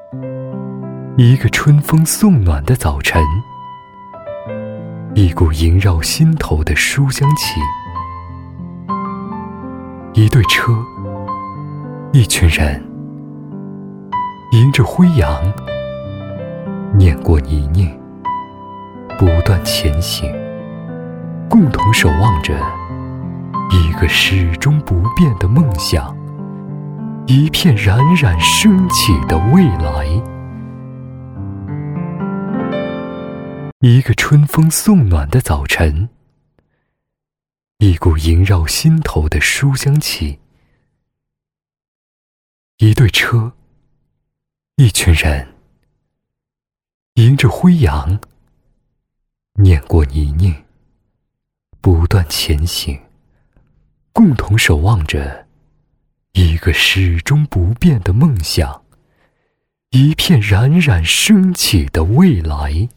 一个春风送暖的早晨，一股萦绕心头的书香气，一对车，一群人，迎着辉阳，碾过泥泞，不断前行，共同守望着一个始终不变的梦想，一片冉冉升起的未来。一个春风送暖的早晨，一股萦绕心头的书香气，一对车，一群人，迎着辉阳，碾过泥泞，不断前行，共同守望着一个始终不变的梦想，一片冉冉升起的未来。